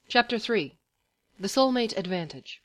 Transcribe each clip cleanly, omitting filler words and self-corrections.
Chapter 3. The Soulmate Advantage.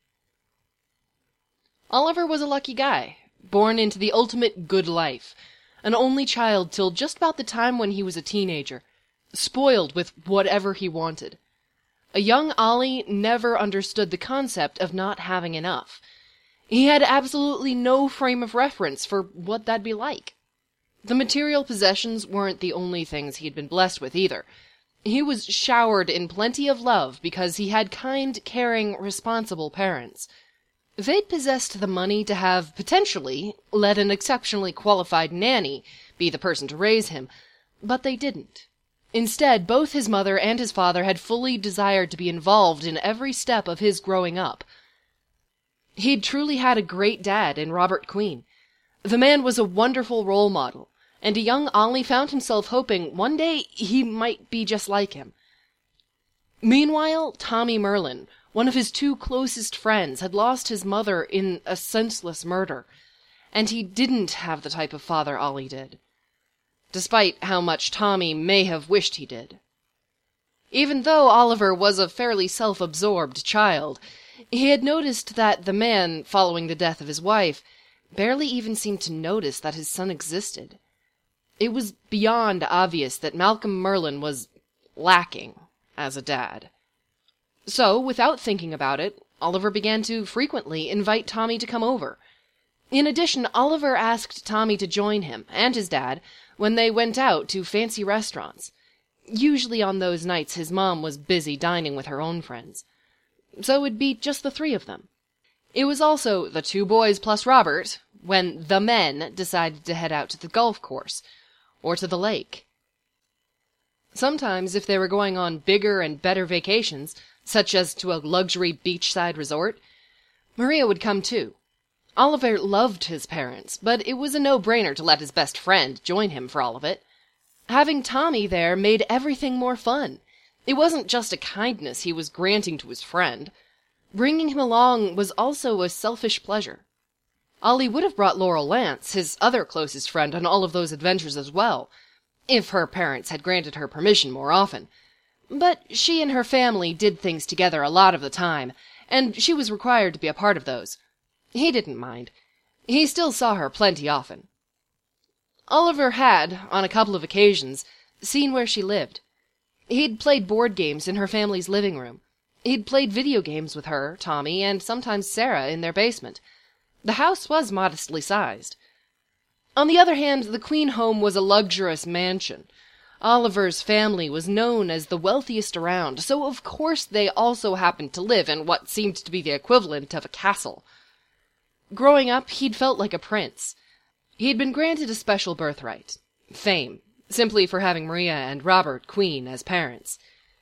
Oliver was a lucky guy, born into the ultimate good life, an only child till just about the time when he was a teenager, spoiled with whatever he wanted. A young Ollie never understood the concept of not having enough. He had absolutely no frame of reference for what that'd be like. The material possessions weren't the only things he'd been blessed with either. He was showered in plenty of love because he had kind, caring, responsible parents. They'd possessed the money to have, potentially, let an exceptionally qualified nanny be the person to raise him, but they didn't. Instead, both his mother and his father had fully desired to be involved in every step of his growing up. He'd truly had a great dad in Robert Queen. The man was a wonderful role model, and a young Ollie found himself hoping one day he might be just like him. Meanwhile, Tommy Merlin, one of his two closest friends, had lost his mother in a senseless murder, and he didn't have the type of father Ollie did, despite how much Tommy may have wished he did. Even though Oliver was a fairly self-absorbed child, he had noticed that the man, following the death of his wife, barely even seemed to notice that his son existed. It was beyond obvious that Malcolm Merlin was lacking as a dad. So, without thinking about it, Oliver began to frequently invite Tommy to come over. In addition, Oliver asked Tommy to join him and his dad when they went out to fancy restaurants. Usually on those nights his mom was busy dining with her own friends. So it'd be just the three of them. It was also the two boys plus Robert when the men decided to head out to the golf course, or to the lake. Sometimes, if they were going on bigger and better vacations, such as to a luxury beachside resort, Maria would come too. Oliver loved his parents, but it was a no-brainer to let his best friend join him for all of it. Having Tommy there made everything more fun. It wasn't just a kindness he was granting to his friend. Bringing him along was also a selfish pleasure. Ollie would have brought Laurel Lance, his other closest friend, on all of those adventures as well, if her parents had granted her permission more often. But she and her family did things together a lot of the time, and she was required to be a part of those. He didn't mind. He still saw her plenty often. Oliver had, on a couple of occasions, seen where she lived. He'd played board games in her family's living room. He'd played video games with her, Tommy, and sometimes Sarah in their basement. The house was modestly sized. On the other hand, the Queen home was a luxurious mansion. Oliver's family was known as the wealthiest around, so of course they also happened to live in what seemed to be the equivalent of a castle. Growing up, he'd felt like a prince. He'd been granted a special birthright, fame, simply for having Maria and Robert Queen as parents.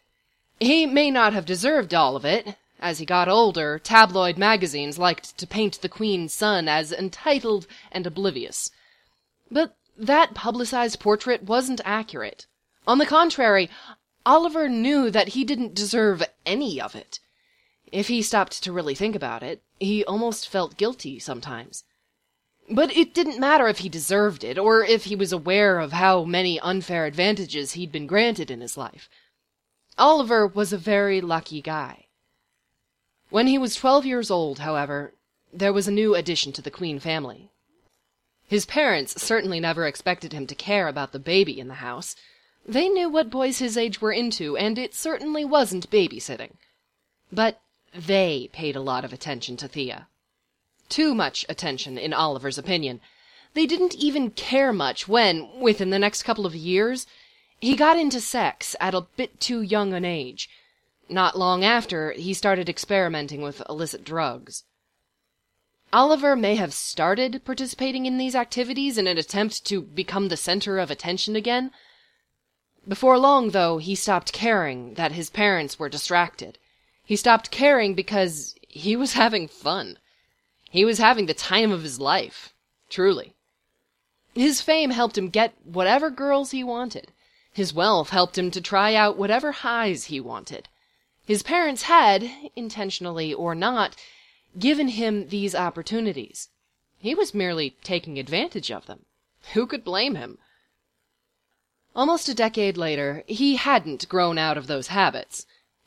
He may not have deserved all of it. As he got older, tabloid magazines liked to paint the Queen's son as entitled and oblivious. But that publicized portrait wasn't accurate. On the contrary, Oliver knew that he didn't deserve any of it. If he stopped to really think about it, he almost felt guilty sometimes. But it didn't matter if he deserved it, or if he was aware of how many unfair advantages he'd been granted in his life. Oliver was a very lucky guy. When he was 12 years old, however, there was a new addition to the Queen family. His parents certainly never expected him to care about the baby in the house. They knew what boys his age were into, and it certainly wasn't babysitting. But they paid a lot of attention to Thea. Too much attention, in Oliver's opinion. They didn't even care much when, within the next couple of years, he got into sex at a bit too young an age. Not long after, he started experimenting with illicit drugs. Oliver may have started participating in these activities in an attempt to become the center of attention again. Before long, though, he stopped caring that his parents were distracted. He stopped caring because he was having fun. He was having the time of his life, truly. His fame helped him get whatever girls he wanted. His wealth helped him to try out whatever highs he wanted. His parents had, intentionally or not, given him these opportunities. He was merely taking advantage of them. Who could blame him? Almost a decade later, he hadn't grown out of those habits.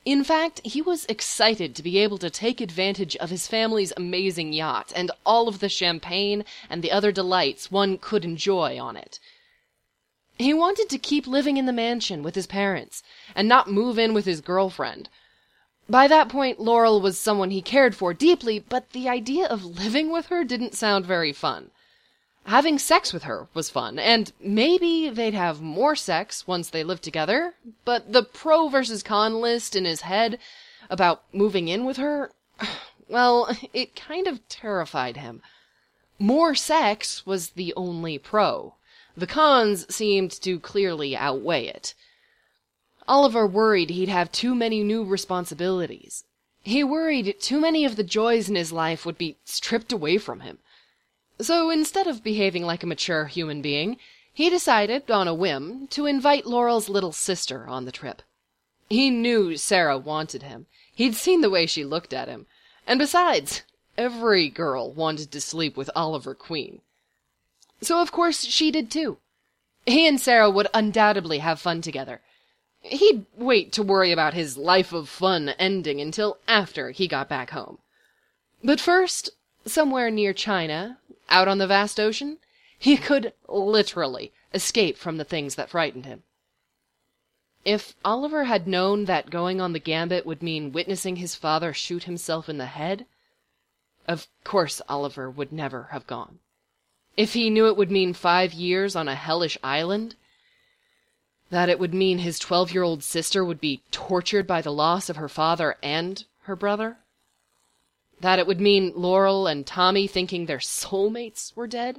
In fact, he was excited to be able to take advantage of his family's amazing yacht and all of the champagne and the other delights one could enjoy on it. He wanted to keep living in the mansion with his parents and not move in with his girlfriend. By that point, Laurel was someone he cared for deeply, but the idea of living with her didn't sound very fun. Having sex with her was fun, and maybe they'd have more sex once they lived together, but the pro versus con list in his head about moving in with her, well, it kind of terrified him. More sex was the only pro. The cons seemed to clearly outweigh it. Oliver worried he'd have too many new responsibilities. He worried too many of the joys in his life would be stripped away from him. So instead of behaving like a mature human being, he decided, on a whim, to invite Laurel's little sister on the trip. He knew Sarah wanted him. He'd seen the way she looked at him. And besides, every girl wanted to sleep with Oliver Queen. So of course she did too. He and Sarah would undoubtedly have fun together. He'd wait to worry about his life of fun ending until after he got back home. But first, somewhere near China, out on the vast ocean, he could literally escape from the things that frightened him. If Oliver had known that going on the Gambit would mean witnessing his father shoot himself in the head, of course Oliver would never have gone. If he knew it would mean 5 years on a hellish island, that it would mean his 12-year-old sister would be tortured by the loss of her father and her brother, that it would mean Laurel and Tommy thinking their soulmates were dead.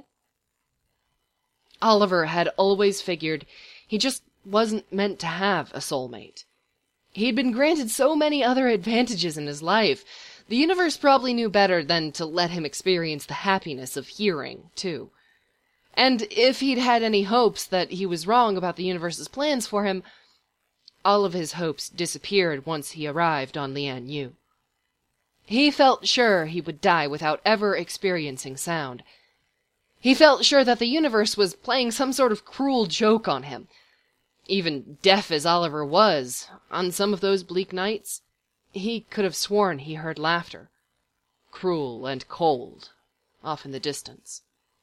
Oliver had always figured he just wasn't meant to have a soulmate. He'd been granted so many other advantages in his life. The universe probably knew better than to let him experience the happiness of hearing, too. And if he'd had any hopes that he was wrong about the universe's plans for him, all of his hopes disappeared once he arrived on Lian Yu. He felt sure he would die without ever experiencing sound. He felt sure that the universe was playing some sort of cruel joke on him. Even deaf as Oliver was, on some of those bleak nights, he could have sworn he heard laughter, cruel and cold, off in the distance.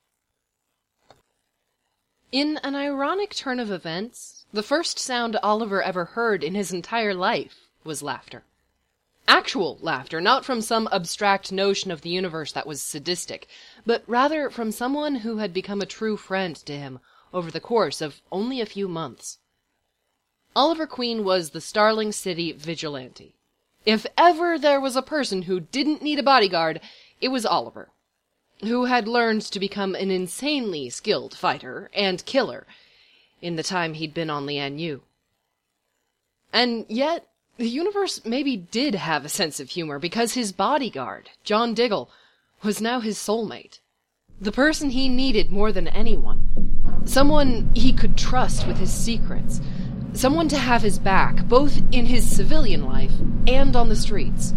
In an ironic turn of events, the first sound Oliver ever heard in his entire life was laughter. Actual laughter, not from some abstract notion of the universe that was sadistic, but rather from someone who had become a true friend to him over the course of only a few months. Oliver Queen was the Starling City vigilante. If ever there was a person who didn't need a bodyguard, it was Oliver, who had learned to become an insanely skilled fighter and killer in the time he'd been on Lian Yu. And yet, the universe maybe did have a sense of humor because his bodyguard, John Diggle, was now his soulmate. The person he needed more than anyone. Someone he could trust with his secrets. Someone to have his back, both in his civilian life and on the streets.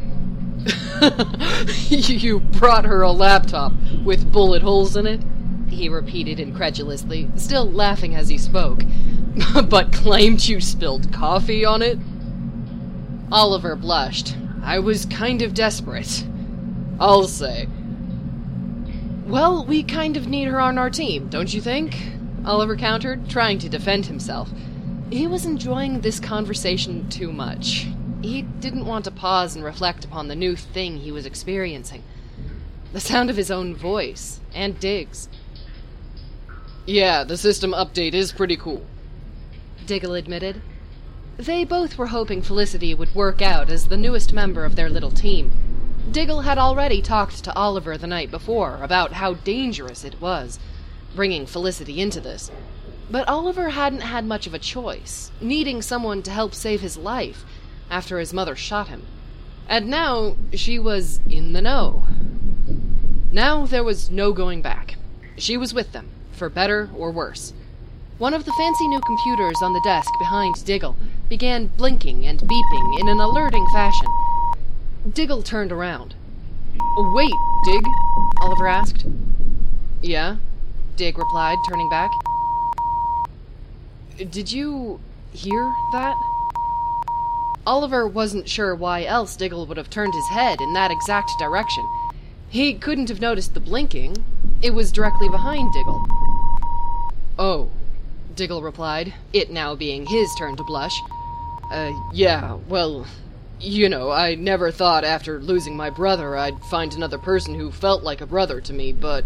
You brought her a laptop with bullet holes in it? He repeated incredulously, still laughing as he spoke. But claimed you spilled coffee on it? Oliver blushed. I was kind of desperate, I'll say. Well, we kind of need her on our team, don't you think? Oliver countered, trying to defend himself. He was enjoying this conversation too much. He didn't want to pause and reflect upon the new thing he was experiencing. The sound of his own voice, and Diggs. Yeah, the system update is pretty cool, Diggle admitted. They both were hoping Felicity would work out as the newest member of their little team. Diggle had already talked to Oliver the night before about how dangerous it was, bringing Felicity into this. But Oliver hadn't had much of a choice, needing someone to help save his life after his mother shot him. And now she was in the know. Now there was no going back. She was with them, for better or worse. One of the fancy new computers on the desk behind Diggle began blinking and beeping in an alerting fashion. Diggle turned around. Wait, Dig? Oliver asked. Yeah, Dig replied, turning back. Did you hear that? Oliver wasn't sure why else Diggle would have turned his head in that exact direction. He couldn't have noticed the blinking. It was directly behind Diggle. "Oh," Diggle replied, it now being his turn to blush. Yeah, well, I never thought after losing my brother I'd find another person who felt like a brother to me, but..."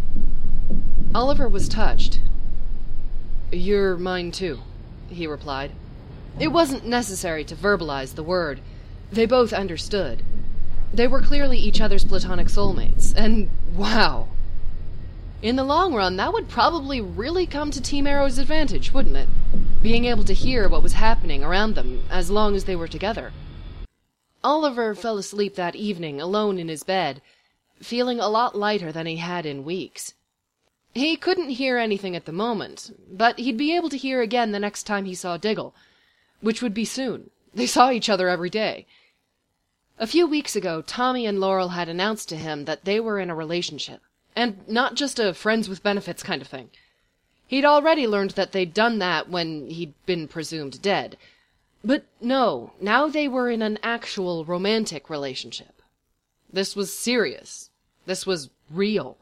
Oliver was touched. "You're mine too," he replied. It wasn't necessary to verbalize the word. They both understood. They were clearly each other's platonic soulmates, and wow! In the long run, that would probably really come to Team Arrow's advantage, wouldn't it? Being able to hear what was happening around them, as long as they were together. Oliver fell asleep that evening, alone in his bed, feeling a lot lighter than he had in weeks. He couldn't hear anything at the moment, but he'd be able to hear again the next time he saw Diggle, which would be soon. They saw each other every day. A few weeks ago, Tommy and Laurel had announced to him that they were in a relationship, and not just a friends with benefits kind of thing. He'd already learned that they'd done that when he'd been presumed dead. But no, now they were in an actual romantic relationship. This was serious. This was real.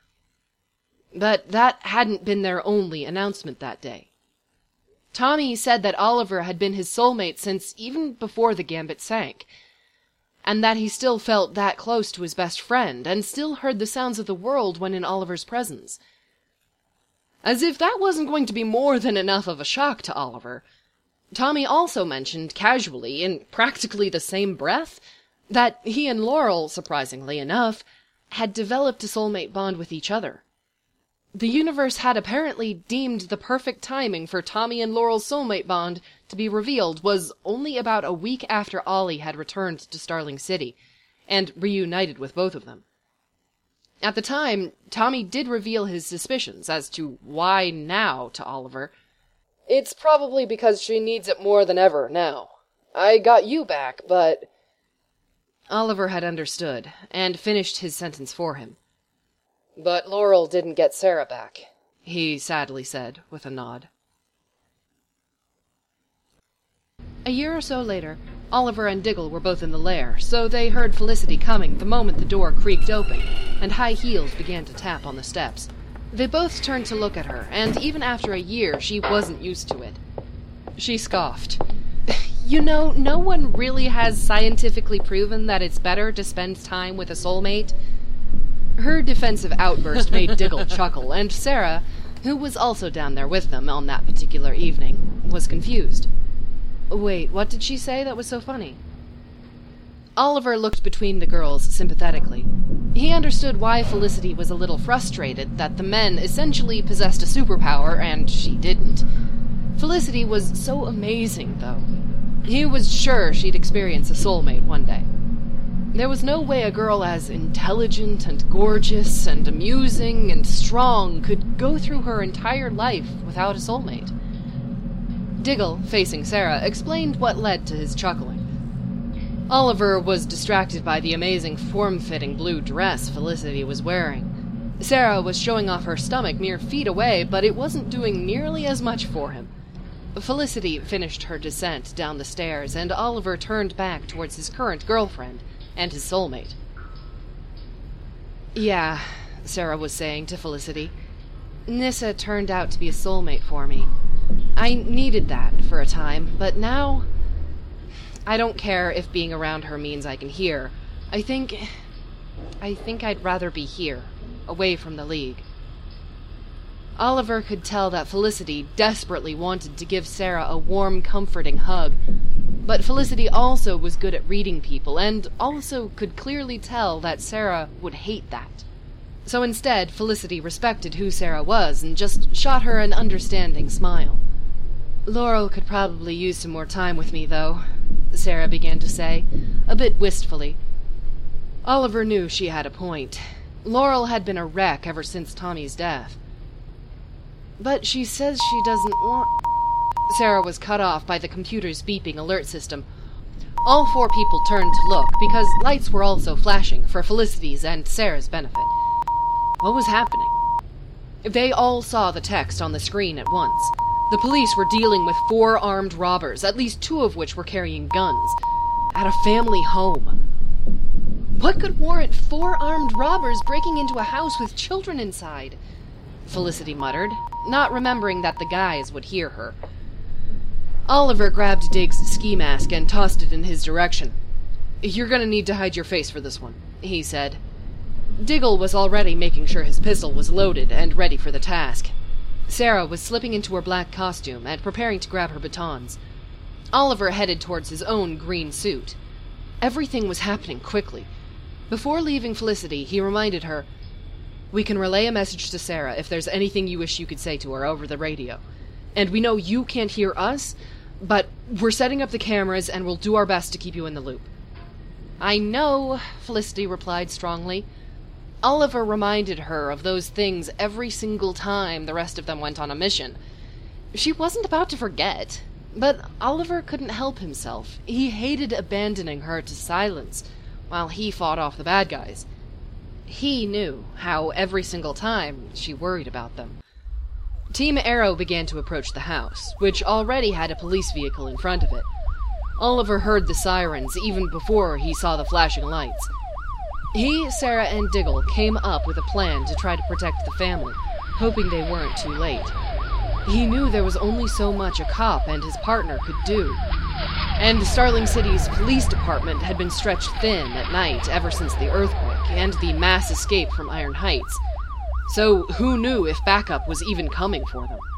But that hadn't been their only announcement that day. Tommy said that Oliver had been his soulmate since even before the Gambit sank, and that he still felt that close to his best friend, and still heard the sounds of the world when in Oliver's presence. As if that wasn't going to be more than enough of a shock to Oliver, Tommy also mentioned casually, in practically the same breath, that he and Laurel, surprisingly enough, had developed a soulmate bond with each other. The universe had apparently deemed the perfect timing for Tommy and Laurel's soulmate bond to be revealed was only about a week after Ollie had returned to Starling City, and reunited with both of them. At the time, Tommy did reveal his suspicions as to why now to Oliver. "It's probably because she needs it more than ever now. I got you back, but..." Oliver had understood, and finished his sentence for him. "But Laurel didn't get Sarah back," he sadly said, with a nod. A year or so later, Oliver and Diggle were both in the lair, so they heard Felicity coming the moment the door creaked open, and high heels began to tap on the steps. They both turned to look at her, and even after a year, she wasn't used to it. She scoffed. No one really has scientifically proven that it's better to spend time with a soulmate." Her defensive outburst made Diggle chuckle, and Sarah, who was also down there with them on that particular evening, was confused. Wait, what did she say that was so funny? Oliver looked between the girls sympathetically. He understood why Felicity was a little frustrated that the men essentially possessed a superpower and she didn't. Felicity was so amazing, though. He was sure she'd experience a soulmate one day. There was no way a girl as intelligent and gorgeous and amusing and strong could go through her entire life without a soulmate. Diggle, facing Sarah, explained what led to his chuckling. Oliver was distracted by the amazing form-fitting blue dress Felicity was wearing. Sarah was showing off her stomach mere feet away, but it wasn't doing nearly as much for him. Felicity finished her descent down the stairs, and Oliver turned back towards his current girlfriend and his soulmate. "Yeah," Sarah was saying to Felicity, "Nyssa turned out to be a soulmate for me. I needed that for a time, but now... I don't care if being around her means I can hear. I think I'd rather be here, away from the League." Oliver could tell that Felicity desperately wanted to give Sarah a warm, comforting hug, but Felicity also was good at reading people, and also could clearly tell that Sarah would hate that. So instead, Felicity respected who Sarah was and just shot her an understanding smile. "Laurel could probably use some more time with me, though," Sarah began to say, a bit wistfully. Oliver knew she had a point. Laurel had been a wreck ever since Tommy's death. "But she says she doesn't want..." Sarah was cut off by the computer's beeping alert system. All four people turned to look, because lights were also flashing for Felicity's and Sarah's benefit. What was happening? They all saw the text on the screen at once. The police were dealing with 4 armed robbers, at least 2 of which were carrying guns, at a family home. What could warrant 4 armed robbers breaking into a house with children inside? Felicity muttered, not remembering that the guys would hear her. Oliver grabbed Dig's ski mask and tossed it in his direction. "You're gonna need to hide your face for this one," he said. Diggle was already making sure his pistol was loaded and ready for the task. Sarah was slipping into her black costume and preparing to grab her batons. Oliver headed towards his own green suit. Everything was happening quickly. Before leaving Felicity, he reminded her, "We can relay a message to Sarah if there's anything you wish you could say to her over the radio. And we know you can't hear us, but we're setting up the cameras and we'll do our best to keep you in the loop." "I know," Felicity replied strongly. Oliver reminded her of those things every single time the rest of them went on a mission. She wasn't about to forget, but Oliver couldn't help himself. He hated abandoning her to silence while he fought off the bad guys. He knew how every single time she worried about them. Team Arrow began to approach the house, which already had a police vehicle in front of it. Oliver heard the sirens even before he saw the flashing lights. He, Sarah, and Diggle came up with a plan to try to protect the family, hoping they weren't too late. He knew there was only so much a cop and his partner could do. And Starling City's police department had been stretched thin at night ever since the earthquake and the mass escape from Iron Heights. So who knew if backup was even coming for them?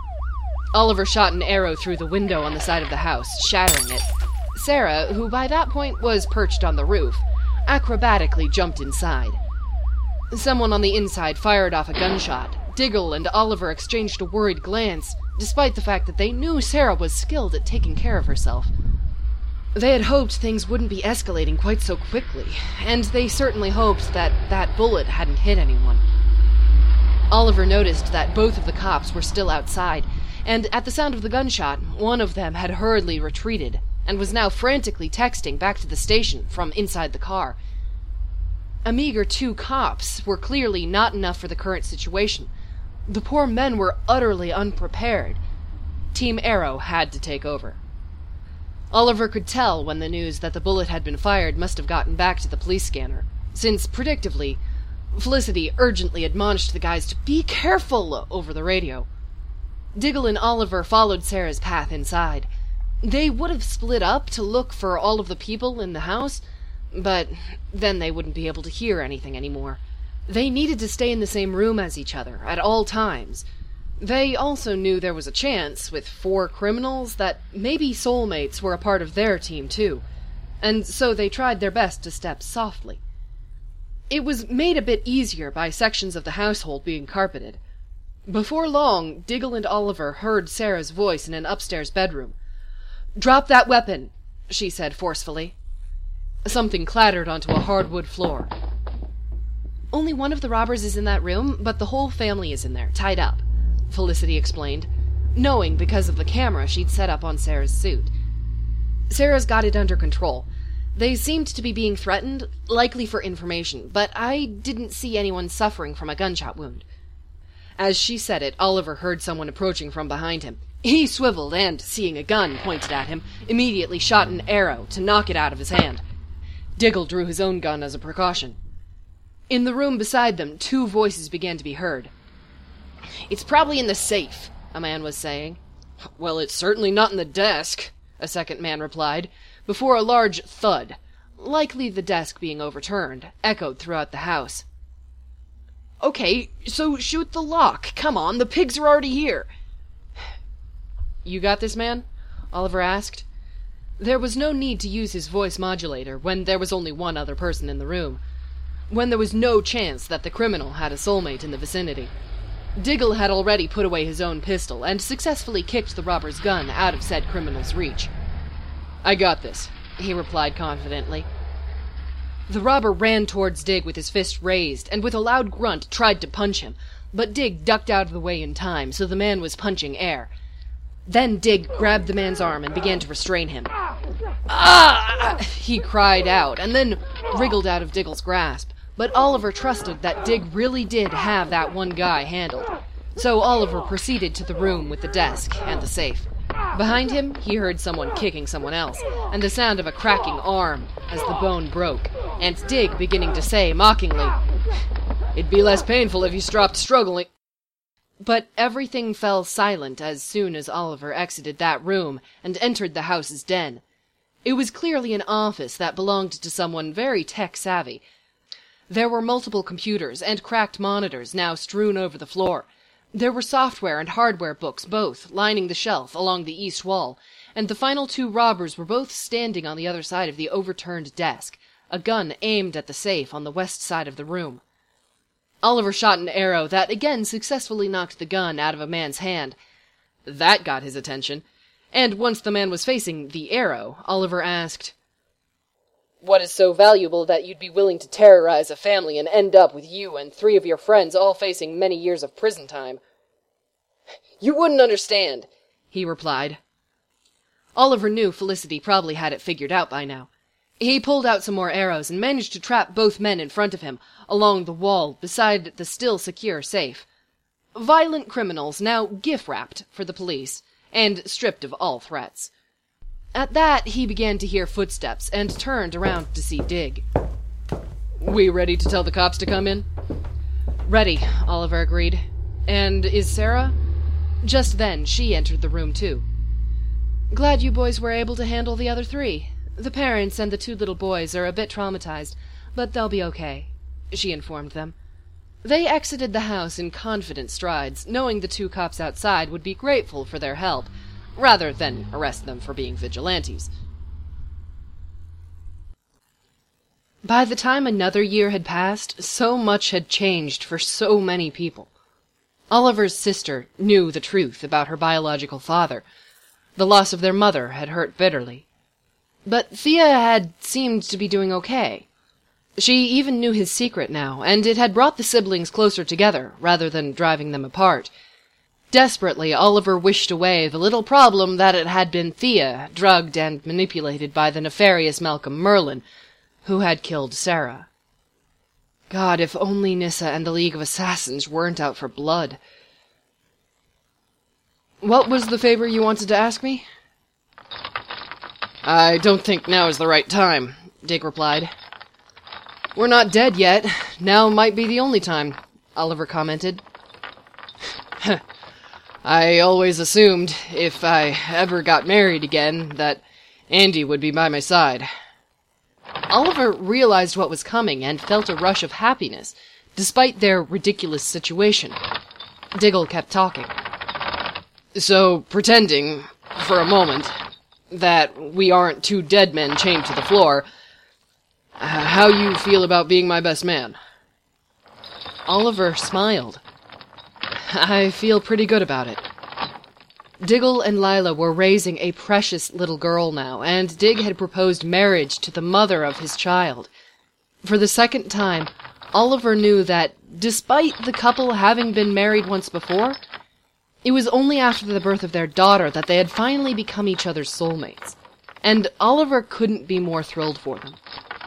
Oliver shot an arrow through the window on the side of the house, shattering it. Sarah, who by that point was perched on the roof, acrobatically jumped inside. Someone on the inside fired off a gunshot. Diggle and Oliver exchanged a worried glance, despite the fact that they knew Sarah was skilled at taking care of herself. They had hoped things wouldn't be escalating quite so quickly, and they certainly hoped that that bullet hadn't hit anyone. Oliver noticed that both of the cops were still outside, and at the sound of the gunshot, one of them had hurriedly retreated, and was now frantically texting back to the station from inside the car. A meager 2 cops were clearly not enough for the current situation. The poor men were utterly unprepared. Team Arrow had to take over. Oliver could tell when the news that the bullet had been fired must have gotten back to the police scanner, since, predictably, Felicity urgently admonished the guys to be careful over the radio. Diggle and Oliver followed Sarah's path inside. They would have split up to look for all of the people in the house, but then they wouldn't be able to hear anything anymore. They needed to stay in the same room as each other at all times. They also knew there was a chance, with 4 criminals, that maybe soulmates were a part of their team too, and so they tried their best to step softly. It was made a bit easier by sections of the household being carpeted. Before long, Diggle and Oliver heard Sarah's voice in an upstairs bedroom. "Drop that weapon," she said forcefully. Something clattered onto a hardwood floor. "Only one of the robbers is in that room, but the whole family is in there, tied up," Felicity explained, knowing because of the camera she'd set up on Sarah's suit. "Sarah's got it under control. They seemed to be being threatened, likely for information, but I didn't see anyone suffering from a gunshot wound." As she said it, Oliver heard someone approaching from behind him. He swiveled and, seeing a gun pointed at him, immediately shot an arrow to knock it out of his hand. Diggle drew his own gun as a precaution. In the room beside them, 2 voices began to be heard. "It's probably in the safe," a man was saying. "Well, it's certainly not in the desk," a second man replied, before a large thud, likely the desk being overturned, echoed throughout the house. "Okay, so shoot the lock. Come on, the pigs are already here." "You got this, man?" Oliver asked. There was no need to use his voice modulator when there was only one other person in the room, when there was no chance that the criminal had a soulmate in the vicinity. Diggle had already put away his own pistol and successfully kicked the robber's gun out of said criminal's reach. "I got this," he replied confidently. The robber ran towards Dig with his fist raised, and with a loud grunt tried to punch him, but Dig ducked out of the way in time, so the man was punching air. Then Dig grabbed the man's arm and began to restrain him. "Ah!" he cried out, and then wriggled out of Diggle's grasp, but Oliver trusted that Dig really did have that one guy handled. So Oliver proceeded to the room with the desk and the safe. Behind him, he heard someone kicking someone else, and the sound of a cracking arm as the bone broke, and Dig beginning to say mockingly, "It'd be less painful if you stopped struggling." But everything fell silent as soon as Oliver exited that room and entered the house's den. It was clearly an office that belonged to someone very tech-savvy. There were multiple computers and cracked monitors now strewn over the floor. There were software and hardware books both lining the shelf along the east wall, and the final two robbers were both standing on the other side of the overturned desk, a gun aimed at the safe on the west side of the room. Oliver shot an arrow that again successfully knocked the gun out of a man's hand. That got his attention, and once the man was facing the arrow, Oliver asked, "What is so valuable that you'd be willing to terrorize a family and end up with you and 3 of your friends all facing many years of prison time?" "You wouldn't understand," he replied. Oliver knew Felicity probably had it figured out by now. He pulled out some more arrows and managed to trap both men in front of him, along the wall beside the still secure safe. Violent criminals now gift-wrapped for the police, and stripped of all threats. At that, he began to hear footsteps and turned around to see Dig. "We ready to tell the cops to come in?" "Ready," Oliver agreed. "And is Sarah?" Just then, she entered the room too. "Glad you boys were able to handle the other 3. The parents and the 2 little boys are a bit traumatized, but they'll be okay," she informed them. They exited the house in confident strides, knowing the 2 cops outside would be grateful for their help, rather than arrest them for being vigilantes. By the time another year had passed, so much had changed for so many people. Oliver's sister knew the truth about her biological father. The loss of their mother had hurt bitterly. But Thea had seemed to be doing okay. She even knew his secret now, and it had brought the siblings closer together, rather than driving them apart. Desperately, Oliver wished away the little problem that it had been Thea, drugged and manipulated by the nefarious Malcolm Merlyn, who had killed Sarah. God, if only Nyssa and the League of Assassins weren't out for blood. "What was the favor you wanted to ask me?" "I don't think now is the right time," Dig replied. "We're not dead yet. Now might be the only time," Oliver commented. "I always assumed, if I ever got married again, that Andy would be by my side." Oliver realized what was coming and felt a rush of happiness, despite their ridiculous situation. Diggle kept talking. "So, pretending, for a moment, that we aren't 2 dead men chained to the floor, how you feel about being my best man?" Oliver smiled. "I feel pretty good about it." Diggle and Lila were raising a precious little girl now, and Dig had proposed marriage to the mother of his child. For the second time, Oliver knew that, despite the couple having been married once before, it was only after the birth of their daughter that they had finally become each other's soulmates, and Oliver couldn't be more thrilled for them.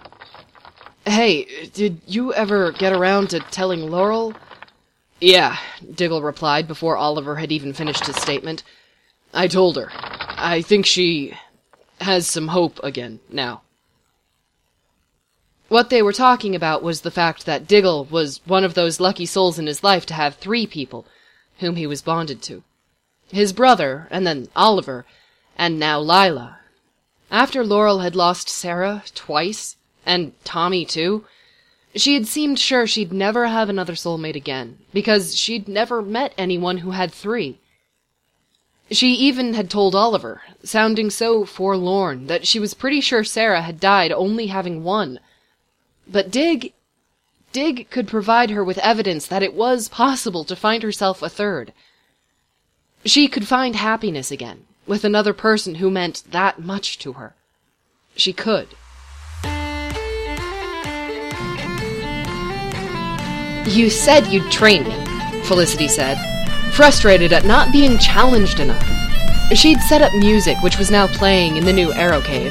"Hey, did you ever get around to telling Laurel?" "Yeah," Diggle replied before Oliver had even finished his statement. "I told her. I think she has some hope again now." What they were talking about was the fact that Diggle was one of those lucky souls in his life to have 3 people whom he was bonded to. His brother, and then Oliver, and now Lila. After Laurel had lost Sarah twice, and Tommy too, she had seemed sure she'd never have another soulmate again, because she'd never met anyone who had 3. She even had told Oliver, sounding so forlorn, that she was pretty sure Sarah had died only having 1. But Dig could provide her with evidence that it was possible to find herself a 3rd. She could find happiness again, with another person who meant that much to her. She could. "You said you'd train me," Felicity said, frustrated at not being challenged enough. She'd set up music, which was now playing in the new Arrow Cave.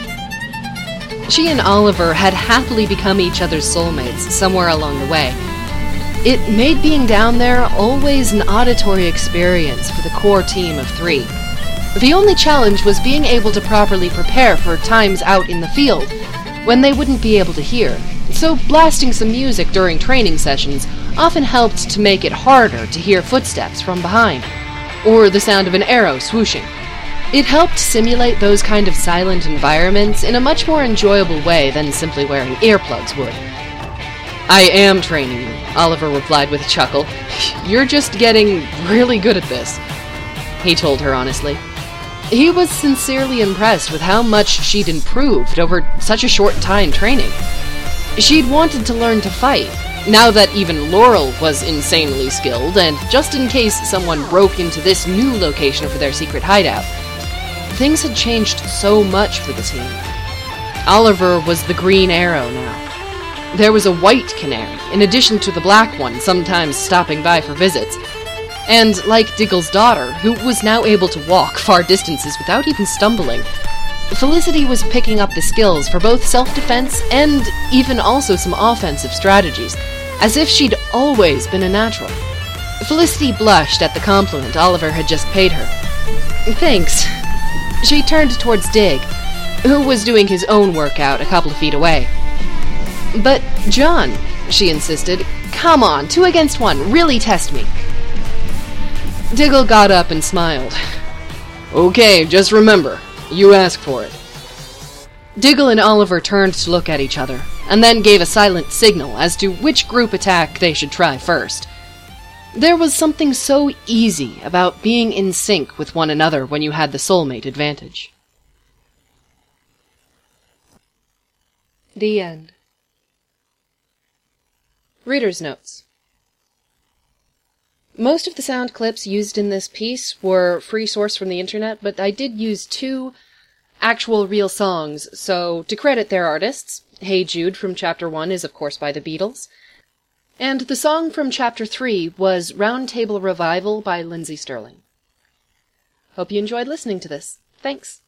She and Oliver had happily become each other's soulmates somewhere along the way. It made being down there always an auditory experience for the core team of 3. The only challenge was being able to properly prepare for times out in the field, when they wouldn't be able to hear, so blasting some music during training sessions often helped to make it harder to hear footsteps from behind, or the sound of an arrow swooshing. It helped simulate those kind of silent environments in a much more enjoyable way than simply wearing earplugs would. "I am training you," Oliver replied with a chuckle. "You're just getting really good at this," he told her honestly. He was sincerely impressed with how much she'd improved over such a short time training. She'd wanted to learn to fight, now that even Laurel was insanely skilled, and just in case someone broke into this new location for their secret hideout. Things had changed so much for the team. Oliver was the Green Arrow now. There was a white canary, in addition to the black one sometimes stopping by for visits. And like Diggle's daughter, who was now able to walk far distances without even stumbling, Felicity was picking up the skills for both self-defense and even also some offensive strategies, as if she'd always been a natural. Felicity blushed at the compliment Oliver had just paid her. "Thanks." She turned towards Dig, who was doing his own workout a couple of feet away. "But, John," she insisted, "come on, 2 against 1, really test me." Diggle got up and smiled. "Okay, just remember, you asked for it." Diggle and Oliver turned to look at each other, and then gave a silent signal as to which group attack they should try first. There was something so easy about being in sync with one another when you had the soulmate advantage. The end. Reader's Notes. Most of the sound clips used in this piece were free source from the internet, but I did use 2 actual real songs, so to credit their artists, Hey Jude from Chapter 1 is of course by the Beatles, and the song from Chapter 3 was Round Table Revival by Lindsey Stirling. Hope you enjoyed listening to this. Thanks.